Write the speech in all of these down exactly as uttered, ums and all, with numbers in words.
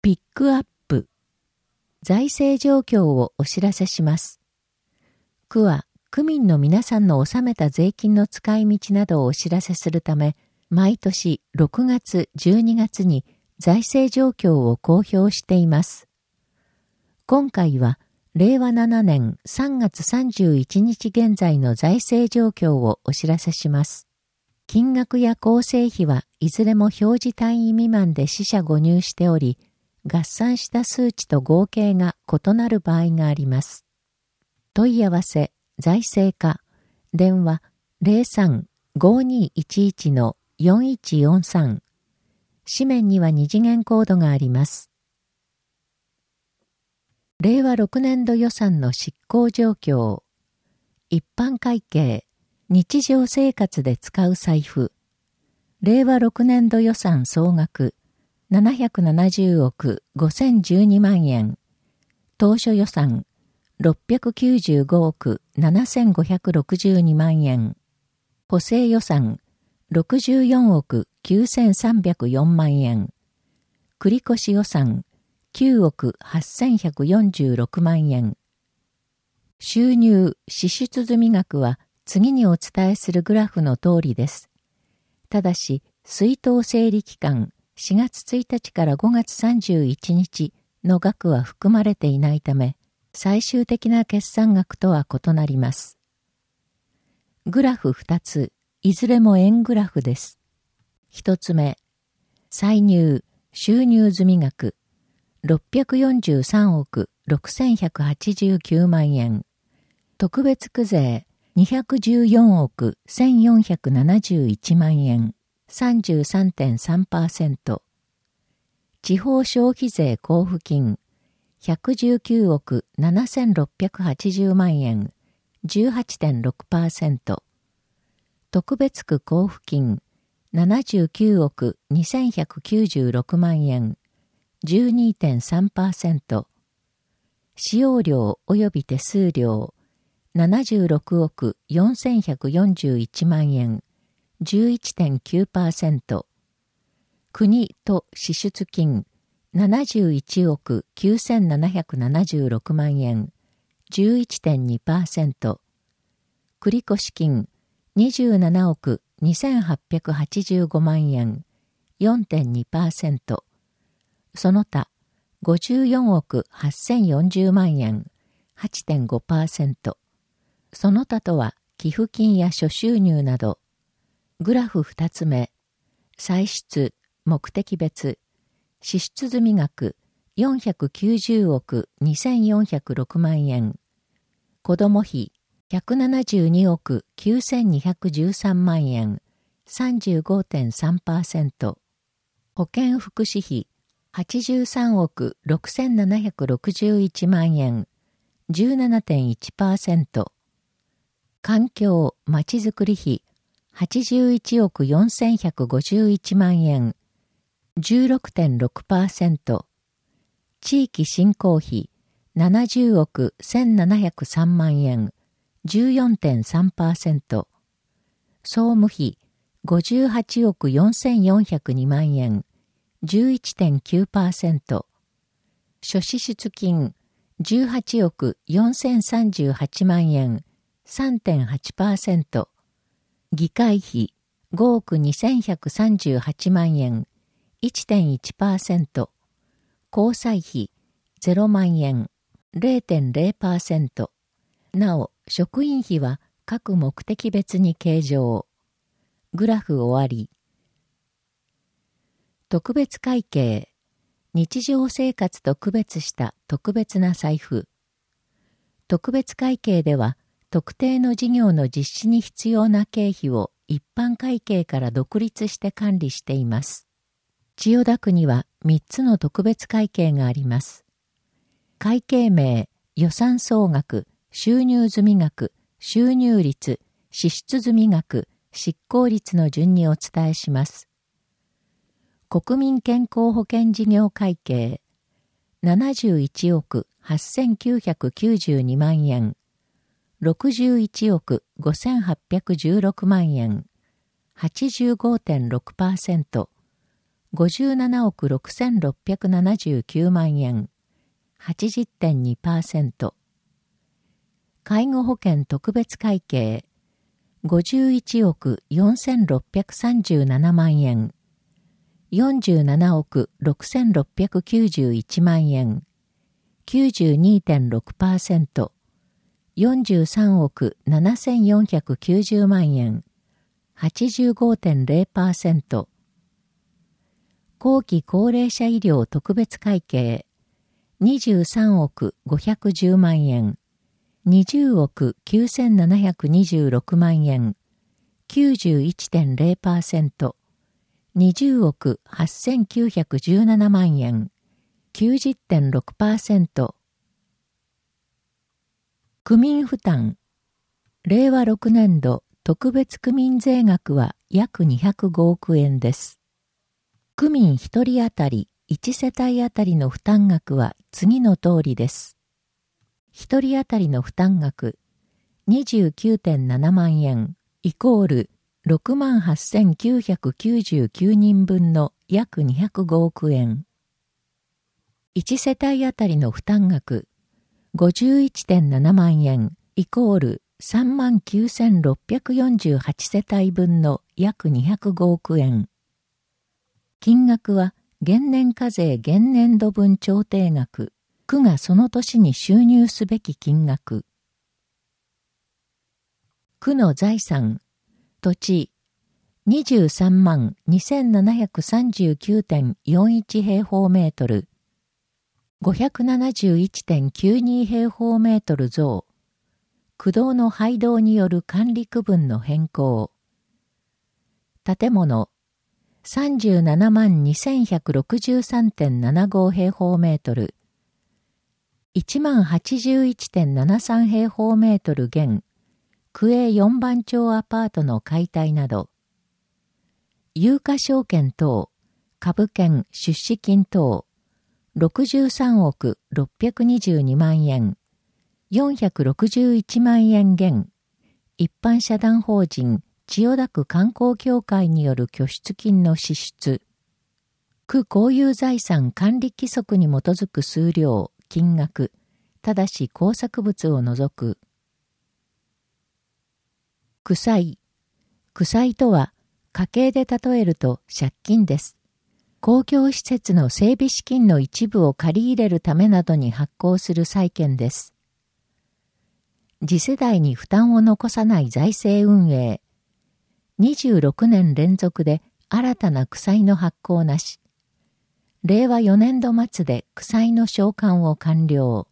ピックアップ。財政状況をお知らせします。区は、区民の皆さんの納めた税金の使い道などをお知らせするため、毎年ろくがつ、じゅうにがつに財政状況を公表しています。今回は、れいわななねんさんがつさんじゅういちにち現在の財政状況をお知らせします。金額や構成費はいずれも表示単位未満で四捨五入しており、合算した数値と合計が異なる場合があります。問い合わせ、財政課、電話 ゼロさん ごにいちいち よんいちよんさん。紙面には二次元コードがあります。れいわろくねんど予算の執行状況。一般会計、日常生活で使う財布。れいわろくねんど予算総額ななひゃくななじゅうおくごせんじゅうにまんえん。当初予算ろっぴゃくきゅうじゅうごおくななせんごひゃくろくじゅうにまんえん。補正予算ろくじゅうよんおくきゅうせんさんびゃくよんまんえん。繰越予算きゅうおくはっせんひゃくよんじゅうろくまんえん。収入・支出済額は次にお伝えするグラフの通りです。ただし、出納整理期間しがつついたちからごがつさんじゅういちにちの額は含まれていないため、最終的な決算額とは異なります。グラフふたつ、いずれも円グラフです。ひとつめ、歳入・収入済額ろっぴゃくよんじゅうさんおくろくせんひゃくはちじゅうきゅうまんえん。特別区税にひゃくじゅうよんおくせんよんひゃくななじゅういちまんえん。さんじゅうさんてんさんパーセント。地方消費税交付金ひゃくじゅうきゅうおくななせんろっぴゃくはちじゅうまんえん。じゅうはちてんろくパーセント。特別区交付金ななじゅうきゅうおくにせんひゃくきゅうじゅうろくまんえん。じゅうにてんさんパーセント。使用料及び手数料ななじゅうろくおくよんせんひゃくよんじゅういちまんえん。じゅういちてんきゅうパーセント。国と支出金ななじゅういちおくきゅうせんななひゃくななじゅうろくまんえん。じゅういちてんにパーセント。繰越金にじゅうななおくにせんはっぴゃくはちじゅうごまんえん。よんてんにパーセント。その他ごじゅうよんおくはっせんよんじゅうまんえん。はちてんごパーセント。その他とは寄付金や諸収入など。グラフふたつめ、歳出、目的別、支出済額よんひゃくきゅうじゅうおくにせんよんひゃくろくまんえん、子ども費ひゃくななじゅうにおくきゅうせんにひゃくじゅうさんまんえん、さんじゅうごてんさんパーセント、保健福祉費はちじゅうさんおくろくせんななひゃくろくじゅういちまんえん、じゅうななてんいちパーセント、環境・まちづくり費はちじゅういちおくよんせんひゃくごじゅういちまんえん、じゅうろくてんろくパーセント、地域振興費ななじゅうおくせんななひゃくさんまんえん、じゅうよんてんさんパーセント、総務費ごじゅうはちおくよんせんよんひゃくにまんえん、じゅういちてんきゅうパーセント、諸支出金じゅうはちおくよんせんさんじゅうはちまんえん、さんてんはちパーセント、議会費ごおくにせんひゃくさんじゅうはちまんえん、いちてんいちパーセント、交際費ゼロまんえん、れいてんれいパーセント、なお、職員費は各目的別に計上。グラフ終わり。特別会計、日常生活と区別した特別な財布。特別会計では、特定の事業の実施に必要な経費を一般会計から独立して管理しています。千代田区にはみっつの特別会計があります。会計名、予算総額、収入済額、収入率、支出済額、執行率の順にお伝えします。国民健康保険事業会計、ななじゅういちおくはっせんきゅうひゃくきゅうじゅうにまんえん、ろくじゅういちおくごせんはっぴゃくじゅうろくまんえん、はちじゅうごてんろくパーセント、 ごじゅうななおくろくせんろっぴゃくななじゅうきゅうまんえん、はちじゅってんにパーセント。介護保険特別会計、ごじゅういちおくよんせんろっぴゃくさんじゅうななまんえん、よんじゅうななおくろくせんろっぴゃくきゅうじゅういちまんえん、きゅうじゅうにてんろくパーセント、よんじゅうさんおくななせんよんひゃくきゅうじゅうまんえん、はちじゅうごてんれいパーセント。後期高齢者医療特別会計、にじゅうさんおくごひゃくじゅうまんえん、にじゅうおくきゅうせんななひゃくにじゅうろくまんえん、きゅうじゅういちてんれいパーセント、にじゅうおくはっせんきゅうひゃくじゅうななまんえん、きゅうじゅってんろくパーセント。区民負担、れいわろくねんど特別区民税額は約にひゃくごおくえんです。区民ひとり当たりいちせたいあたりの負担額は次の通りです。ひとり当たりの負担額 にじゅうきゅうてんななまんえんイコールろくまんはっせんきゅうひゃくきゅうじゅうきゅうにんぶんの約にひゃくごおくえん。いちせたいあたりの負担額 ごじゅういちてんななまんえんイコールさんまんきゅうせんろっぴゃくよんじゅうはちせたいぶんの約にひゃくごおくえん。金額は現年課税現年度分調停額、区がその年に収入すべき金額。区の財産、土地、にじゅうさんまんにせんななひゃくさんじゅうきゅうてんよんいち平方メートル、ごひゃくななじゅういちてんきゅうに平方メートル増、区道の廃道による管理区分の変更。建物、さんじゅうななまんにせんひゃくろくじゅうさんてんななご平方メートル、いちまんはちじゅういちてんななさん平方メートル減、区営よんばん町アパートの解体など、有価証券等、株券出資金等、ろくじゅうさんおくろっぴゃくにじゅうにまんえん、よんひゃくろくじゅういちまんえん減、一般社団法人千代田区観光協会による拠出金の支出、区公有財産管理規則に基づく数量、金額、ただし工作物を除く。区債。区債とは、家計で例えると借金です。公共施設の整備資金の一部を借り入れるためなどに発行する債券です。次世代に負担を残さない財政運営。にじゅうろくねん連続で新たな区債の発行なし。れいわよねんど末で区債の償還を完了。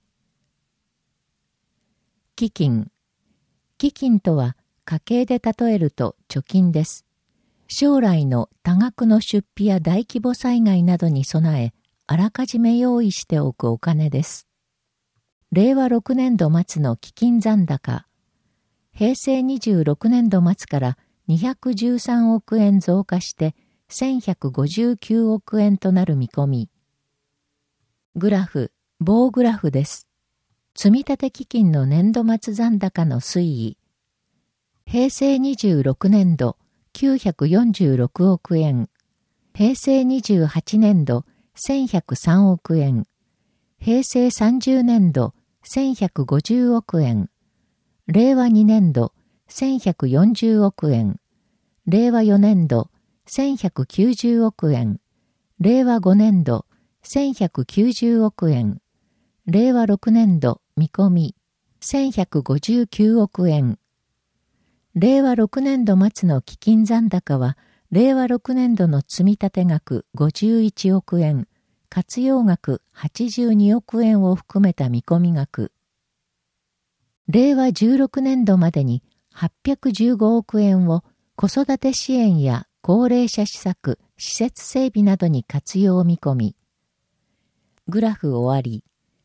基金。基金とは家計で例えると貯金です。将来の多額の出費や大規模災害などに備え、あらかじめ用意しておくお金です。れいわろくねんど末の基金残高。平成にじゅうろくねんど末からにひゃくじゅうさんおくえん増加してせんひゃくごじゅうきゅうおくえんとなる見込み。グラフ、棒グラフです。積立基金の年度末残高の推移。平成にじゅうろくねんどきゅうひゃくよんじゅうろくおくえん。平成にじゅうはちねんどせんひゃくさんおくえん。平成さんじゅうねんどせんひゃくごじゅうおくえん。れいわにねんどせんひゃくよんじゅうおくえん。れいわよねんどせんひゃくきゅうじゅうおくえん。れいわごねんどせんひゃくきゅうじゅうおくえん。れいわろくねんど見込みせんひゃくごじゅうきゅうおくえん。れいわろくねんど末の基金残高は、れいわろくねんどの積立額ごじゅういちおくえん、活用額はちじゅうにおくえんを含めた見込み額。れいわじゅうろくねんどまでにはっぴゃくじゅうごおくえんを子育て支援や高齢者施策、施設整備などに活用見込み。グラフ終わり。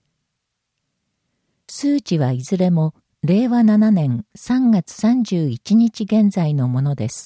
数値はいずれもれいわななねんさんがつさんじゅういちにち現在のものです。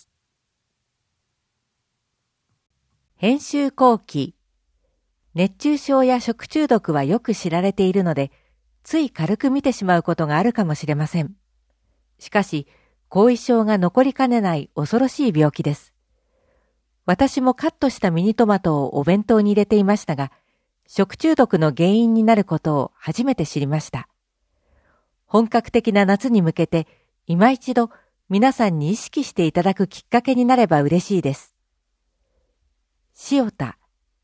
編集後期。熱中症や食中毒はよく知られているので、つい軽く見てしまうことがあるかもしれません。しかし、後遺症が残りかねない恐ろしい病気です。 私もカットしたミニトマトをお弁当に入れていましたが、食中毒の原因になることを初めて知りました。本格的な夏に向けて、今一度皆さんに意識していただくきっかけになれば嬉しいです。塩田。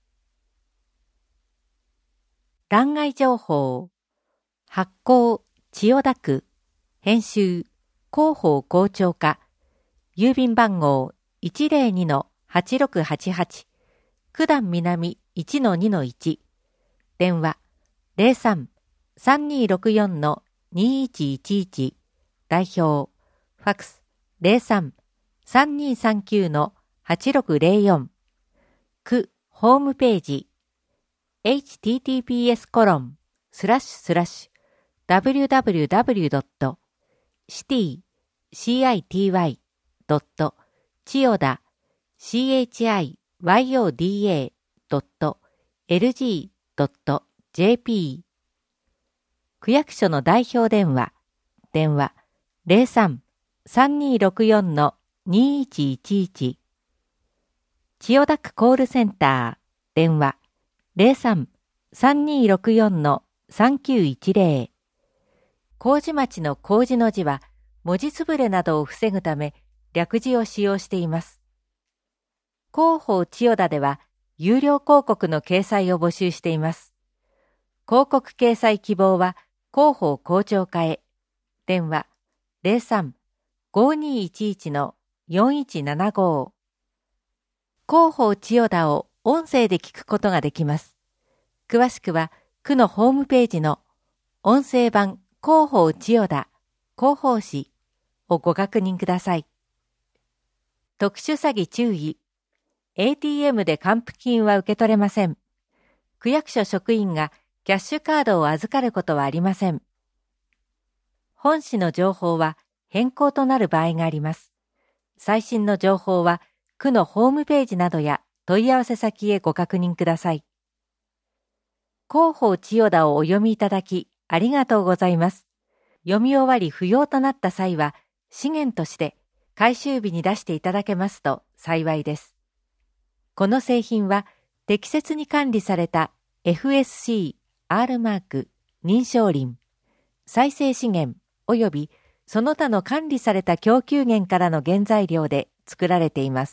欄外情報。発行、千代田区。編集、広報広聴課。郵便番号 いちまるにのはちろくはちはち。九段南 いちのにのいち。電話 ゼロさん さんにーろくよんのにいちいちいち。代表、ファックス ゼロさん さんにーさんきゅうのはちろくゼロよん。区ホームページ エイチティーティーピーエス コロンスラッシュスラッシュ ダブリューダブリューダブリュー ドット シティ シーアイティーワイ ドット 千代田 シーエイチアイワイオーディーエー ドット エルジー ドット ジェーピー。 区役所の代表電話電話 ゼロさん さんにーろくよんのにいちいちいち。千代田区コールセンター電話 ゼロさん さんにーろくよんのさんきゅういちゼロ。麹町の麹の字は文字つぶれなどを防ぐため略字を使用しています。広報千代田では有料広告の掲載を募集しています。広告掲載希望は広報広聴課へ。電話 ゼロさん ごーにーいちいちのよんいちななご。広報千代田を音声で聞くことができます。詳しくは区のホームページの音声版広報千代田広報誌をご確認ください。特殊詐欺注意。エーティーエム で還付金は受け取れません。区役所職員がキャッシュカードを預かることはありません。本誌の情報は変更となる場合があります。最新の情報は区のホームページなどや問い合わせ先へご確認ください。広報千代田をお読みいただきありがとうございます。読み終わり不要となった際は資源として回収日に出していただけますと幸いです。この製品は適切に管理された エフエスシー、R マーク、認証林、再生資源及びその他の管理された供給源からの原材料で作られています。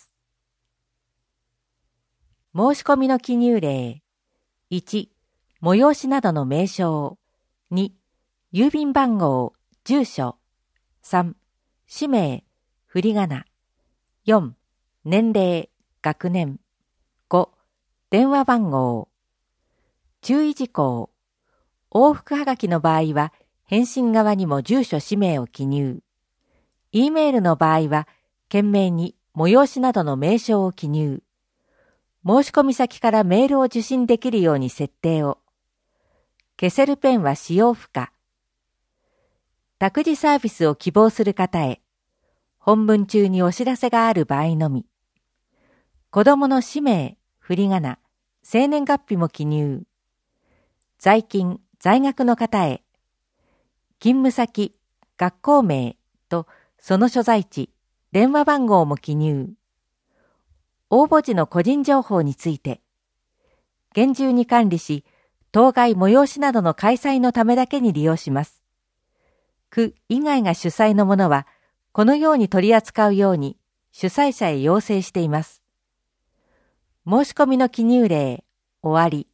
申し込みの記入例。いち、催しなどの名称。に、郵便番号、住所。さん、氏名、振り仮名。よん、年齢、学年。ご、電話番号。注意事項。往復はがきの場合は、返信側にも住所氏名を記入。E メールの場合は、件名に催しなどの名称を記入。申し込み先からメールを受信できるように設定を。消せるペンは使用不可。託児サービスを希望する方へ。本文中にお知らせがある場合のみ。子供の氏名、振り仮名、生年月日も記入。在勤、在学の方へ。勤務先、学校名とその所在地、電話番号も記入。応募時の個人情報について。厳重に管理し、当該催しなどの開催のためだけに利用します。区以外が主催のものは、このように取り扱うように主催者へ要請しています。申し込みの記入例、終わり。